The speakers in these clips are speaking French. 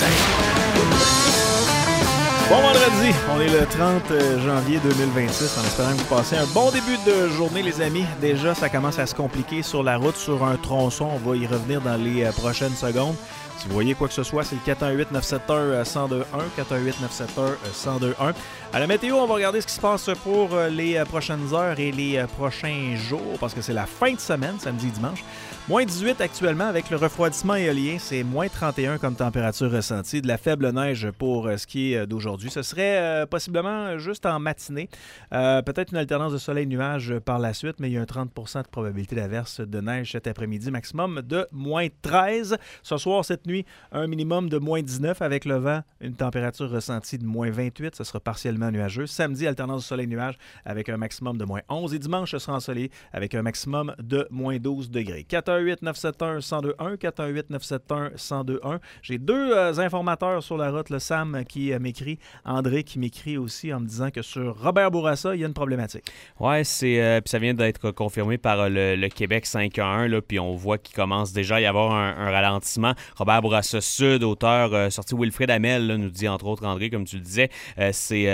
Bon vendredi, on est le 30 janvier 2026 en espérant que vous passez un bon début de journée les amis. Déjà ça commence à se compliquer sur la route, sur un tronçon, on va y revenir dans les prochaines secondes. Si vous voyez quoi que ce soit, c'est le 418-971-1021, 418-971-1021. À la météo, on va regarder ce qui se passe pour les prochaines heures et les prochains jours, parce que c'est la fin de semaine, samedi et dimanche. Moins 18 actuellement avec le refroidissement éolien, c'est moins 31 comme température ressentie. De la faible neige pour ce qui est d'aujourd'hui. Ce serait possiblement juste en matinée. Peut-être une alternance de soleil-nuage par la suite, mais il y a un 30% de probabilité d'averse de neige cet après-midi, maximum de moins 13. Ce soir, cette nuit, un minimum de moins 19 avec le vent, une température ressentie de moins 28. Ce sera partiellement nuageux. Samedi, alternance de soleil-nuage avec un maximum de moins 11. Et dimanche, ce sera ensoleillé avec un maximum de moins 12 degrés. 418-971-1021, 418-971-1021. J'ai deux informateurs sur la route, le Sam qui m'écrit, André qui m'écrit aussi en me disant que sur Robert Bourassa, il y a une problématique. Ouais, puis ça vient d'être confirmé par le Québec 511, là, puis on voit qu'il commence déjà à y avoir un ralentissement. Robert Bourassa Sud, auteur sorti Wilfrid Hamel, là, nous dit entre autres André, comme tu le disais, c'est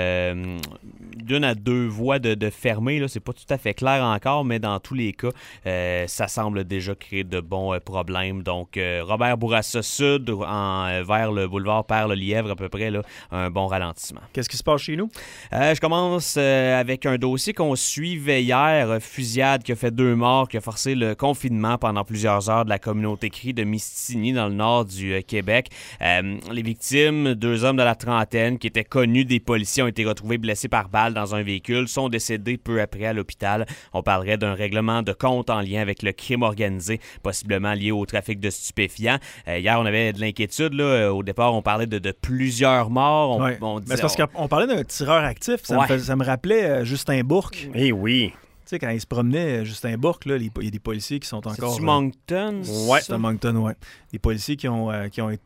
d'une à deux voies de fermer, là, c'est pas tout à fait clair encore, mais dans tous les cas, ça semble déjà créer de bons problèmes. Donc, Robert Bourassa Sud, vers le boulevard Père-le-Lièvre, à peu près, là, un bon ralentissement. Qu'est-ce qui se passe chez nous? Je commence avec un dossier qu'on suivait hier, fusillade qui a fait 2 morts, qui a forcé le confinement pendant plusieurs heures de la communauté crie de Mistigny, dans le nord du Québec. Les victimes, 2 hommes de la trentaine qui étaient connus des policiers, ont été retrouvés blessés par balle dans un véhicule, sont décédés peu après à l'hôpital. On parlerait d'un règlement de compte en lien avec le crime organisé, possiblement lié au trafic de stupéfiants. Hier, on avait de l'inquiétude. Là. Au départ, on parlait de plusieurs morts. Mais c'est parce qu'on parlait d'un tireur actif. Ça me rappelait Justin Bourque. Eh oui. Tu sais, quand il se promenait, Justin Bourque, il y a des policiers qui sont encore... C'est-tu Moncton? Oui, c'est à Moncton, oui. Des policiers qui ont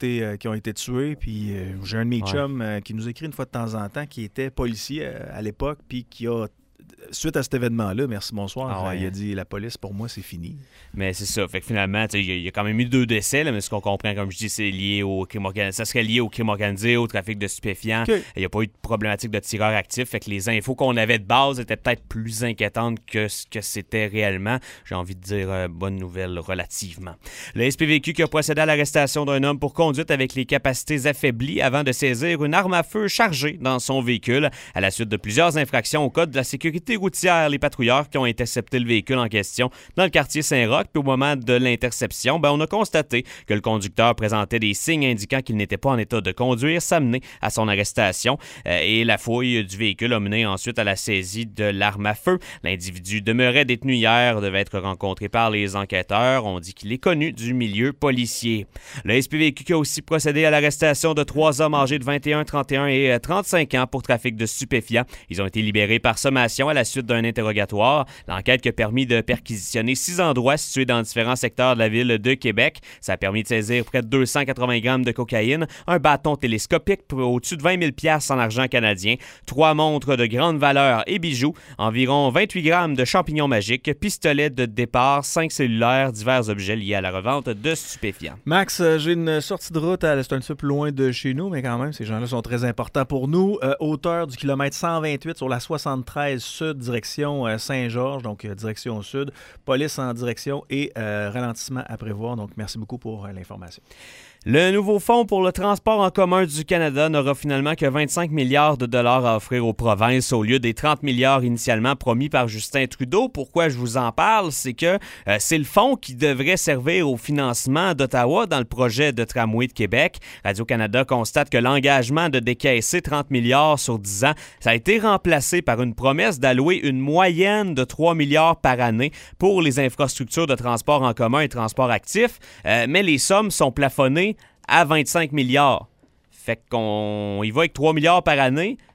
été tués. Puis j'ai un de mes chums qui nous écrit une fois de temps en temps, qui était policier à l'époque, puis qui a... Suite à cet événement-là, merci, bonsoir, il a dit « La police, pour moi, c'est fini ». Mais c'est ça. Fait que finalement, il y a quand même eu 2 décès, là, mais ce qu'on comprend, comme je dis, c'est lié au crime organisé. Ça serait lié au crime organisé, au trafic de stupéfiants. Il n'y a pas eu de problématique de tireur actif. Fait que les infos qu'on avait de base étaient peut-être plus inquiétantes que ce que c'était réellement. J'ai envie de dire bonne nouvelle relativement. Le SPVQ qui a procédé à l'arrestation d'un homme pour conduite avec les capacités affaiblies avant de saisir une arme à feu chargée dans son véhicule. À la suite de plusieurs infractions au code de la sécurité routière, les patrouilleurs qui ont intercepté le véhicule en question dans le quartier Saint-Roch, puis au moment de l'interception, on a constaté que le conducteur présentait des signes indiquant qu'il n'était pas en état de conduire, ça menait à son arrestation et la fouille du véhicule a mené ensuite à la saisie de l'arme à feu. L'individu demeurait détenu hier, devait être rencontré par les enquêteurs. On dit qu'il est connu du milieu policier. Le SPVQ qui a aussi procédé à l'arrestation de 3 hommes âgés de 21, 31 et 35 ans pour trafic de stupéfiants. Ils ont été libérés par sommation à la suite d'un interrogatoire. L'enquête qui a permis de perquisitionner 6 endroits situés dans différents secteurs de la ville de Québec. Ça a permis de saisir près de 280 grammes de cocaïne, un bâton télescopique pour au-dessus de 20 000 $ en argent canadien, 3 montres de grande valeur et bijoux, environ 28 grammes de champignons magiques, pistolets de départ, 5 cellulaires, divers objets liés à la revente de stupéfiants. Max, j'ai une sortie de route, c'est un petit peu plus loin de chez nous, mais quand même, ces gens-là sont très importants pour nous. Hauteur du kilomètre 128 sur la 73 sud, direction Saint-Georges, donc direction sud. Police en direction et ralentissement à prévoir. Donc, merci beaucoup pour l'information. Le nouveau fonds pour le transport en commun du Canada n'aura finalement que 25 milliards de dollars à offrir aux provinces au lieu des 30 milliards initialement promis par Justin Trudeau. Pourquoi je vous en parle? C'est que c'est le fonds qui devrait servir au financement d'Ottawa dans le projet de tramway de Québec. Radio-Canada constate que l'engagement de décaisser 30 milliards sur 10 ans, ça a été remplacé par une promesse d'allouer une moyenne de 3 milliards par année pour les infrastructures de transport en commun et transport actif. Mais les sommes sont plafonnées à 25 milliards. Fait qu'on y va avec 3 milliards par année,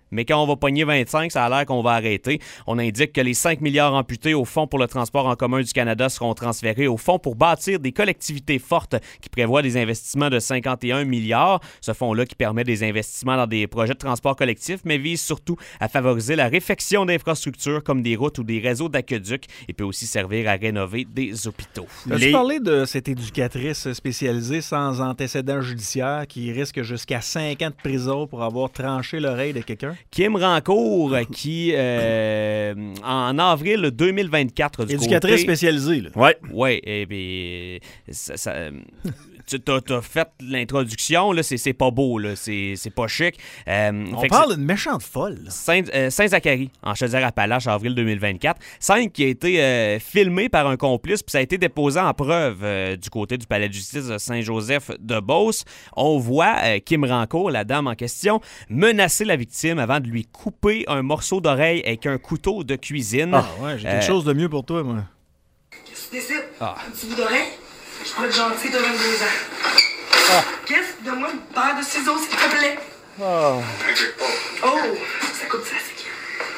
mais quand on va pogner 25, ça a l'air qu'on va arrêter. On indique que les 5 milliards amputés au Fonds pour le transport en commun du Canada seront transférés au Fonds pour bâtir des collectivités fortes qui prévoit des investissements de 51 milliards. Ce fonds-là qui permet des investissements dans des projets de transport collectif, mais vise surtout à favoriser la réfection d'infrastructures comme des routes ou des réseaux d'aqueducs et peut aussi servir à rénover des hôpitaux. As-tu parlé de cette éducatrice spécialisée sans antécédent judiciaire qui risque jusqu'à 5 ans de prison pour avoir tranché l'oreille de quelqu'un? Kim Rancourt, qui, en avril 2024... Éducatrice spécialisée, là. Oui, et bien... Tu as fait l'introduction, là, c'est pas beau, là, c'est pas chic. On parle d'une méchante folle. Saint-Zacharie, en Chaudière-Appalaches, avril 2024. Scène qui a été filmée par un complice, puis ça a été déposé en preuve du côté du palais de justice de Saint-Joseph-de-Beauce. On voit Kim Rancourt, la dame en question, menacer la victime avant de lui couper un morceau d'oreille avec un couteau de cuisine. Ah ouais, j'ai quelque chose de mieux pour toi, moi. Qu'est-ce que tu décides? Un petit bout d'oreille? Je pourrais être gentil de 22 ans. Qu'est-ce? Donne-moi une paire de ciseaux, s'il te plaît. Oh, ça coupe ça, c'est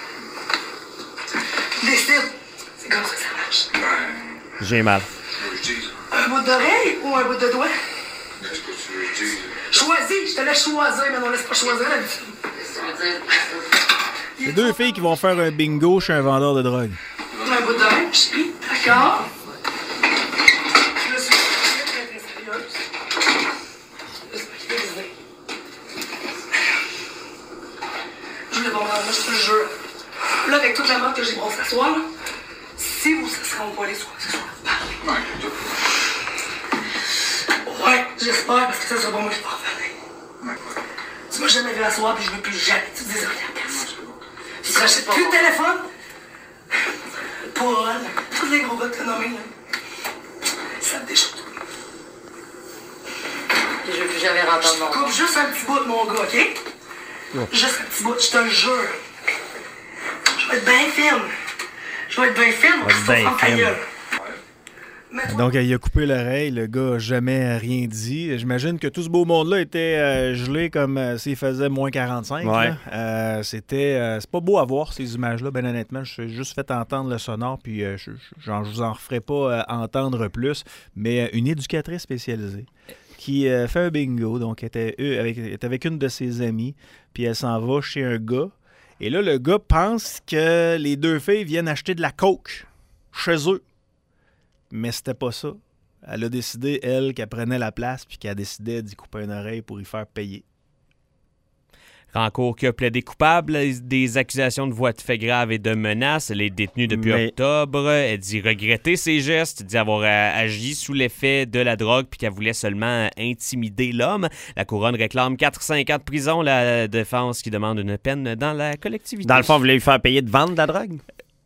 décide. C'est comme ça que ça marche. J'ai mal. Un bout d'oreille ou un bout de doigt? Qu'est-ce que tu veux dire? Choisis, je te laisse choisir, mais non, laisse pas choisir d'habitude. C'est deux filles qui vont faire un bingo chez un vendeur de drogue. Un bout d'oreille, je prie, d'accord? Je suis très, très sérieuse. Je voulais voir, moi, je te le jure. Là, avec toute la mort que j'ai brossée ce soir, là, si vous serez en poil les soirs, ce soir, vous parlez. Ouais, j'espère, parce que ça sera pas moi qui vais revenir. Tu m'as jamais vu à soir, puis je veux plus jamais que tu dises rien à personne. Tu te rachètes plus de téléphone? Paul, tous les gros gars que t'as nommés, là, ça me déchire. Je veux plus jamais rentendre mon nom. Coupe juste un petit bout de mon gars, OK? Juste un petit bout, je te le jure. Je vais être bien fine. Je vais être bien fine, on va se ta gueule. Donc, il a coupé l'oreille. Le gars n'a jamais rien dit. J'imagine que tout ce beau monde-là était gelé comme s'il faisait moins 45. Ouais. C'est pas beau à voir, ces images-là, bien honnêtement. Je suis juste fait entendre le sonore, puis je vous en referai pas entendre plus. Mais une éducatrice spécialisée qui fait un bingo, donc elle était avec une de ses amies, puis elle s'en va chez un gars. Et là, le gars pense que les deux filles viennent acheter de la coke chez eux. Mais c'était pas ça. Elle a décidé, elle, qu'elle prenait la place puis qu'elle décidait d'y couper une oreille pour y faire payer. Rancourt qui a plaidé coupable des accusations de voies de fait grave et de menaces. Elle est détenue depuis octobre. Elle dit regretter ses gestes, dit avoir agi sous l'effet de la drogue puis qu'elle voulait seulement intimider l'homme. La couronne réclame 4-5 ans de prison. La défense qui demande une peine dans la collectivité. Dans le fond, vous voulez lui faire payer de vendre de la drogue?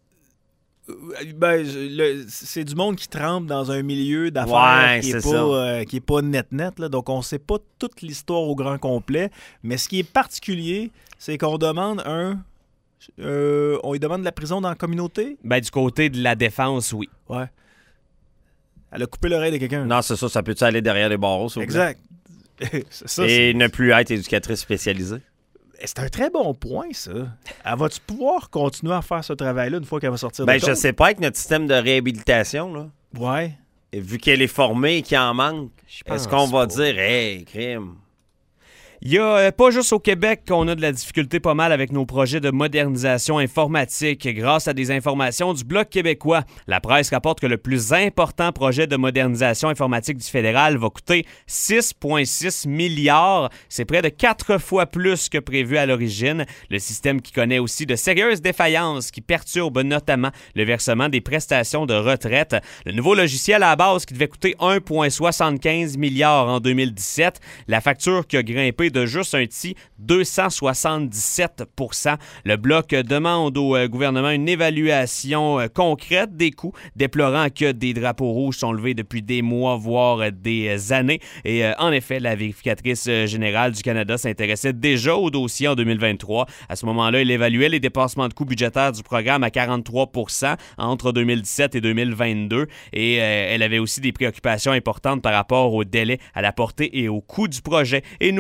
Ben, c'est du monde qui trempe dans un milieu d'affaires qui est pas net, là. Donc, on ne sait pas toute l'histoire au grand complet. Mais ce qui est particulier, c'est qu'on demande on lui demande de la prison dans la communauté. Ben, du côté de la défense, oui. Ouais. Elle a coupé l'oreille de quelqu'un. Non, c'est ça. Ça peut-tu aller derrière les barreaux, s'il vous plaît? Exact. Ça, et ne plus être éducatrice spécialisée? C'est un très bon point, ça. Elle va-tu pouvoir continuer à faire ce travail-là une fois qu'elle va sortir de Ben, je sais pas, avec notre système de réhabilitation, là. Ouais. Et vu qu'elle est formée et qu'il en manque, est-ce qu'on va dire, hey, crime? Il n'y a pas juste au Québec qu'on a de la difficulté pas mal avec nos projets de modernisation informatique. Grâce à des informations du Bloc québécois, la presse rapporte que le plus important projet de modernisation informatique du fédéral va coûter 6,6 milliards. C'est près de 4 fois plus que prévu à l'origine. Le système qui connaît aussi de sérieuses défaillances qui perturbent notamment le versement des prestations de retraite. Le nouveau logiciel à la base qui devait coûter 1,75 milliard en 2017. La facture qui a grimpé de juste un petit 277 %. Le Bloc demande au gouvernement une évaluation concrète des coûts, déplorant que des drapeaux rouges sont levés depuis des mois, voire des années. Et en effet, la vérificatrice générale du Canada s'intéressait déjà au dossier en 2023. À ce moment-là, elle évaluait les dépassements de coûts budgétaires du programme à 43 % entre 2017 et 2022. Et elle avait aussi des préoccupations importantes par rapport au délai, à la portée et au coût du projet. Et nous voilà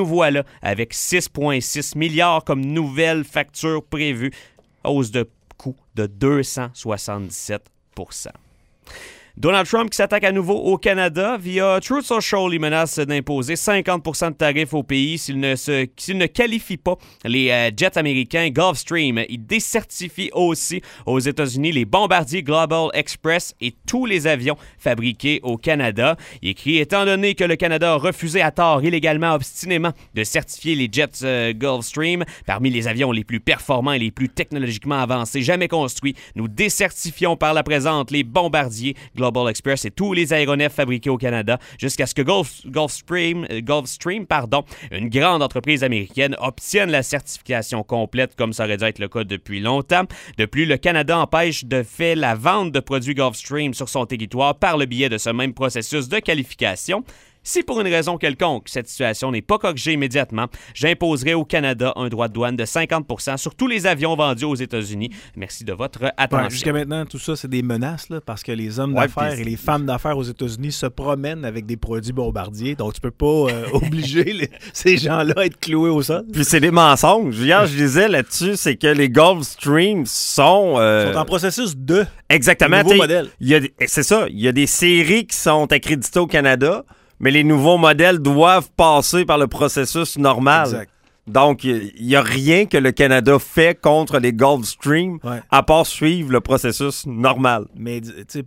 Canada avec 6,6 milliards comme nouvelle facture prévue. Hausse de coût de 277%. Donald Trump qui s'attaque à nouveau au Canada. Via Truth Social, il menace d'imposer 50% de tarifs au pays s'il ne qualifie pas les jets américains Gulfstream. Il décertifie aussi aux États-Unis les bombardiers Global Express et tous les avions fabriqués au Canada. Il écrit « Étant donné que le Canada a refusé à tort, illégalement, obstinément, de certifier les jets Gulfstream, parmi les avions les plus performants et les plus technologiquement avancés jamais construits, nous décertifions par la présente les bombardiers Global Express et tous les aéronefs fabriqués au Canada jusqu'à ce que Gulfstream, une grande entreprise américaine, obtienne la certification complète comme ça aurait dû être le cas depuis longtemps. De plus, le Canada empêche de fait la vente de produits Gulfstream sur son territoire par le biais de ce même processus de qualification. Si pour une raison quelconque, cette situation n'est pas corrigée immédiatement, j'imposerai au Canada un droit de douane de 50% sur tous les avions vendus aux États-Unis. Merci de votre attention. Jusqu'à maintenant, tout ça, c'est des menaces, là, parce que les hommes d'affaires et les femmes d'affaires aux États-Unis se promènent avec des produits bombardiers. Donc, tu peux pas obliger ces gens-là à être cloués au sol. Puis c'est des mensonges. Hier, je disais là-dessus, c'est que les Gulfstream sont en processus de exactement, nouveaux modèles. C'est ça. Il y a des séries qui sont accréditées au Canada, mais les nouveaux modèles doivent passer par le processus normal. Exact. Donc, il n'y a rien que le Canada fait contre les Gulfstream à part suivre le processus normal. Mais tu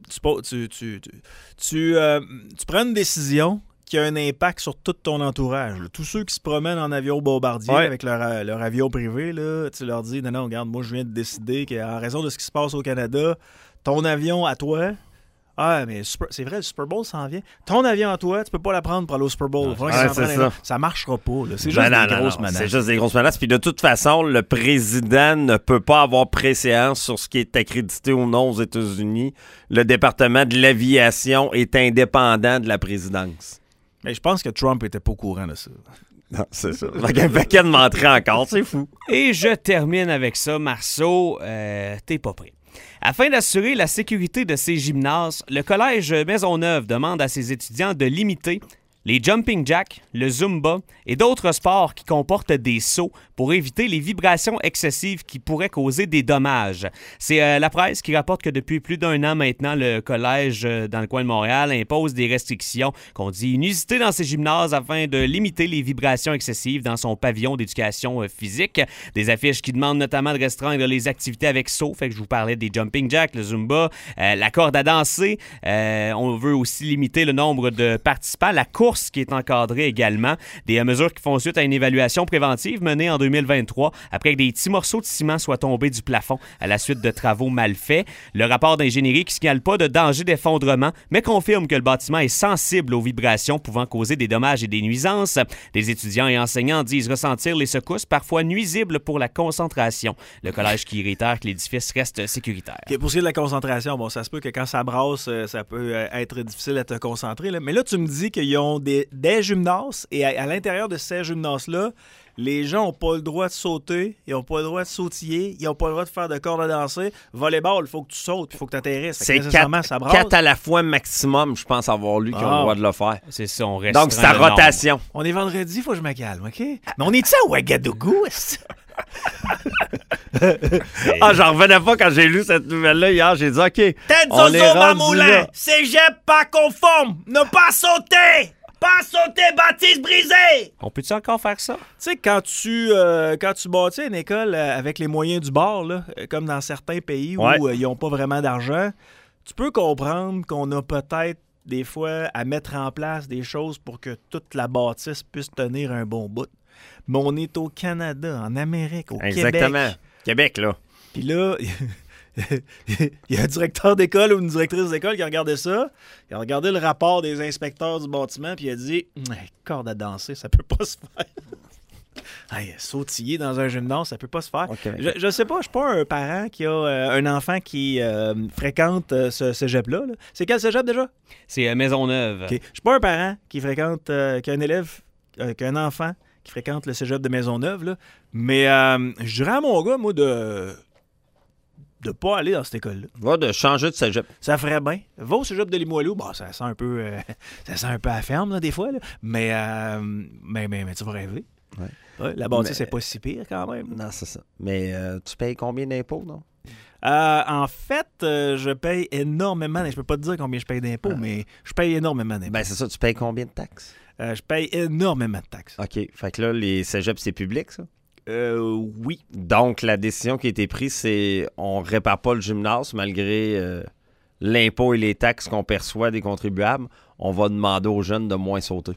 prends une décision qui a un impact sur tout ton entourage. Là. Tous ceux qui se promènent en avion bombardier avec leur avion privé, là, tu leur dis « Non, regarde, moi, je viens de décider qu'en raison de ce qui se passe au Canada, ton avion à toi... » Ah, mais c'est vrai, le Super Bowl s'en vient. Ton avion à toi, tu peux pas la prendre pour aller au Super Bowl. Ça marchera pas. Là. C'est juste des grosses menaces. C'est juste des grosses menaces. Puis de toute façon, le président ne peut pas avoir préséance sur ce qui est accrédité ou non aux États-Unis. Le département de l'aviation est indépendant de la présidence. Mais je pense que Trump était pas au courant de ça. Non, c'est ça. Fait un paquet de m'entrer encore, c'est fou. Et je termine avec ça, Marceau. T'es pas prêt. Afin d'assurer la sécurité de ces gymnases, le Collège Maisonneuve demande à ses étudiants de limiter les jumping jacks, le zumba et d'autres sports qui comportent des sauts pour éviter les vibrations excessives qui pourraient causer des dommages. C'est la presse qui rapporte que depuis plus d'1 an maintenant, le collège dans le coin de Montréal impose des restrictions qu'on dit inusitées dans ces gymnases afin de limiter les vibrations excessives dans son pavillon d'éducation physique. Des affiches qui demandent notamment de restreindre les activités avec sauts, fait que je vous parlais des jumping jacks, le zumba, la corde à danser. On veut aussi limiter le nombre de participants, la course qui est encadrée également. Des mesures qui font suite à une évaluation préventive menée en 2023 après que des petits morceaux de ciment soient tombés du plafond à la suite de travaux mal faits. Le rapport d'ingénierie qui ne signale pas de danger d'effondrement, mais confirme que le bâtiment est sensible aux vibrations pouvant causer des dommages et des nuisances. Des étudiants et enseignants disent ressentir les secousses parfois nuisibles pour la concentration. Le collège qui réitère que l'édifice reste sécuritaire. Okay, pour ce qui est de la concentration, bon, ça se peut que quand ça brasse, ça peut être difficile à te concentrer. Là. Mais là, tu me dis qu'ils ont des gymnases et à l'intérieur de ces gymnases-là, les gens n'ont pas le droit de sauter, ils n'ont pas le droit de sautiller, ils n'ont pas le droit de faire de corde à danser. Volleyball, il faut que tu sautes, il faut que tu atterrisses. C'est 4 à la fois maximum, je pense avoir lu, qui ont le droit de le faire. C'est ça, on restreint. Donc, c'est à rotation. On est vendredi, il faut que je me calme, OK? Mais on est-tu à Ouagadougou? J'en revenais pas quand j'ai lu cette nouvelle-là hier. J'ai dit, OK, Tête on est rendu là. Cégep pas conforme, ne pas sauter! Pas sauter, bâtisse brisée! On peut-tu encore faire ça? Tu sais, quand tu bâtis une école avec les moyens du bord, là, comme dans certains pays où ils n'ont pas vraiment d'argent, tu peux comprendre qu'on a peut-être des fois à mettre en place des choses pour que toute la bâtisse puisse tenir un bon bout. Mais on est au Canada, en Amérique, au Québec. Exactement. Québec, là. Puis là... Il y a un directeur d'école ou une directrice d'école qui a regardé ça. Il a regardé le rapport des inspecteurs du bâtiment puis il a dit « Corde à danser, ça peut pas se faire. » Sautiller dans un gymnase, ça peut pas se faire. Okay. Je sais pas, je suis pas un parent qui a un enfant qui fréquente ce cégep-là. Là. C'est quel cégep déjà? C'est Maisonneuve. Okay. Je suis pas un parent qui fréquente, qui a un élève, qui a un enfant qui fréquente le cégep de Maisonneuve. Là. Mais je dirais à mon gars, moi, de pas aller dans cette école-là. Va de changer de cégep. Ça ferait bien. Va au cégep de Limoilou. Bon, ça sent un peu à ferme, là, des fois. Là. Mais tu vas rêver. Ouais, la bâtisse, c'est pas si pire quand même. Non, c'est ça. Mais tu payes combien d'impôts, non? En fait, je paye énormément. Je peux pas te dire combien je paye d'impôts, mais je paye énormément d'impôts. Ben, c'est ça. Tu payes combien de taxes? Je paye énormément de taxes. OK. Fait que là, les cégeps, c'est public, ça? Oui. Donc, la décision qui a été prise, c'est on répare pas le gymnase malgré l'impôt et les taxes qu'on perçoit des contribuables. On va demander aux jeunes de moins sauter.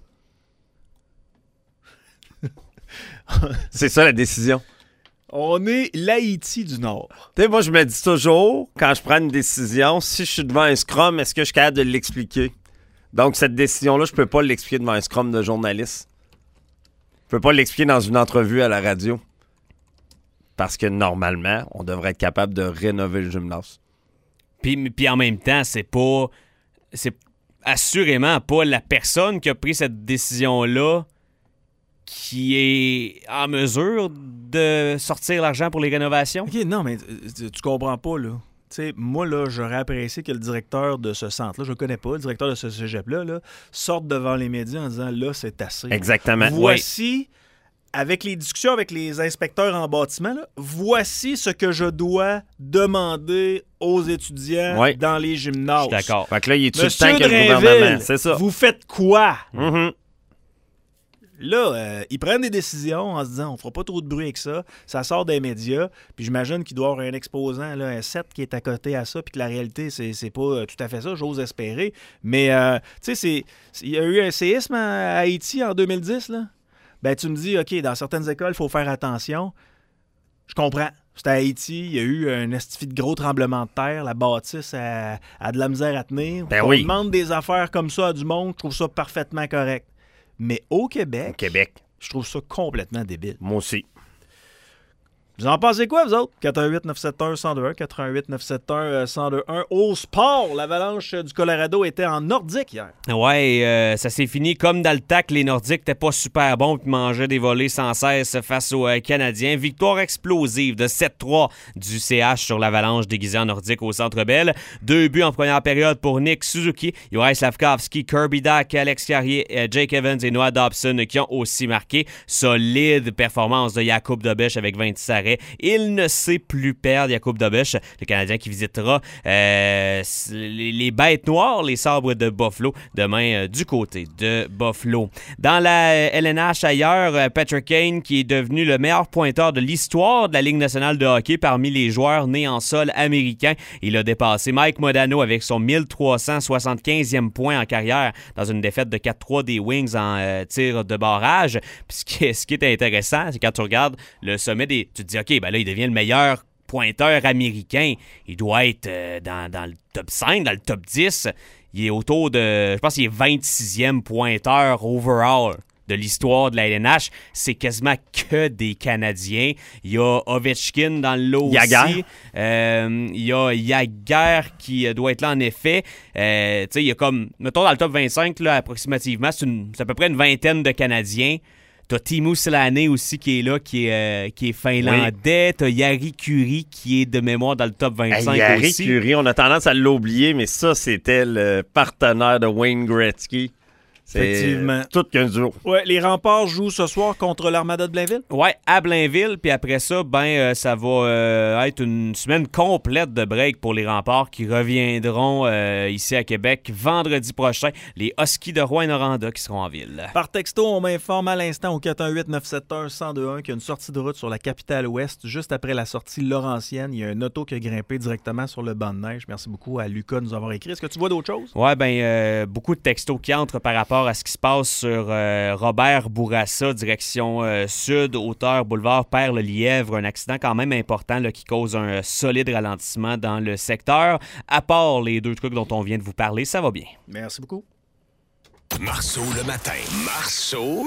C'est ça, la décision. On est l'Haïti du Nord. Tu sais, moi, je me dis toujours, quand je prends une décision, si je suis devant un scrum, est-ce que je suis capable de l'expliquer? Donc, cette décision-là, je peux pas l'expliquer devant un scrum de journaliste. Je peux pas l'expliquer dans une entrevue à la radio. Parce que, normalement, on devrait être capable de rénover le gymnase. Puis en même temps, c'est assurément pas la personne qui a pris cette décision-là qui est en mesure de sortir l'argent pour les rénovations. OK, non, mais tu comprends pas, là. Tu sais, moi, là, j'aurais apprécié que le directeur de ce centre-là, je le connais pas, le directeur de ce cégep-là, là, sorte devant les médias en disant, là, c'est assez. Exactement. Voici, avec les discussions avec les inspecteurs en bâtiment, là, voici ce que je dois demander aux étudiants dans les gymnases. Je suis d'accord. Fait que là, il est tout le Monsieur temps que le Drainville, gouvernement. C'est ça. vous faites quoi? Mm-hmm. Là, ils prennent des décisions en se disant on fera pas trop de bruit avec ça, ça sort des médias, puis j'imagine qu'il doit y avoir un exposant, là, un 7 qui est à côté à ça, puis que la réalité, c'est pas tout à fait ça, j'ose espérer. Mais, tu sais, il y a eu un séisme à Haïti en 2010, là. Ben, tu me dis, OK, dans certaines écoles, il faut faire attention. Je comprends. C'était à Haïti, il y a eu un estifi de gros tremblement de terre, la bâtisse a de la misère à tenir. Ben on oui. demande des affaires comme ça à du monde, je trouve ça parfaitement correct. Mais au Québec, je trouve ça complètement débile. Moi aussi. Vous en pensez quoi, vous autres? 418-971-1021, 418-971-1021. Au sport, l'Avalanche du Colorado était en Nordique hier. Ouais, ça s'est fini comme dans le tac. Les Nordiques n'étaient pas super bons et mangeaient des volets sans cesse face aux Canadiens. Victoire explosive de 7-3 du CH sur l'Avalanche déguisé en Nordique au Centre Bell. 2 buts en première période pour Nick Suzuki, Juraj Slavkovski, Kirby Dach, Alex Carrier, Jake Evans et Noah Dobson qui ont aussi marqué. Solide performance de Jakub Dobeš avec 26 arrêts. Il ne sait plus perdre, Jakub Dobeš, le Canadien qui visitera les bêtes noires, les sabres de Buffalo, demain du côté de Buffalo. Dans la LNH ailleurs, Patrick Kane qui est devenu le meilleur pointeur de l'histoire de la Ligue nationale de hockey parmi les joueurs nés en sol américain. Il a dépassé Mike Modano avec son 1375e point en carrière dans une défaite de 4-3 des Wings en tir de barrage. Puis ce qui est intéressant, c'est quand tu regardes le sommet des... Tu te dis, OK, ben là, il devient le meilleur pointeur américain. Il doit être dans le top 5, dans le top 10. Il est autour de... Je pense qu'il est 26e pointeur overall de l'histoire de la LNH. C'est quasiment que des Canadiens. Il y a Ovechkin dans le lot aussi. Il y a Jagger qui doit être là en effet. Tu sais, il y a comme... Mettons dans le top 25, là, approximativement, c'est à peu près une vingtaine de Canadiens. T'as Teemu Selanne aussi qui est là, qui est finlandais. Oui. T'as Jari Kurri qui est de mémoire dans le top 25 Jari aussi. Jari Kurri, on a tendance à l'oublier, mais ça, c'était le partenaire de Wayne Gretzky. Effectivement. Tout qu'un duo. Ouais, les Remparts jouent ce soir contre l'Armada de Blainville? Ouais, à Blainville. Puis après ça, ça va être une semaine complète de break pour les Remparts qui reviendront ici à Québec vendredi prochain. Les Huskies de Rouyn-Noranda qui seront en ville. Par texto, on m'informe à l'instant au 418-971-1021 qu'il y a une sortie de route sur la Capitale-Ouest juste après la sortie Laurentienne. Il y a un auto qui a grimpé directement sur le banc de neige. Merci beaucoup à Lucas de nous avoir écrit. Est-ce que tu vois d'autres choses? Ouais, beaucoup de textos qui entrent par rapport à ce qui se passe sur Robert Bourassa, direction sud, hauteur boulevard Père-le-Lièvre. Un accident quand même important là, qui cause un solide ralentissement dans le secteur. À part les 2 trucs dont on vient de vous parler, ça va bien. Merci beaucoup. Marceau le matin. Marceau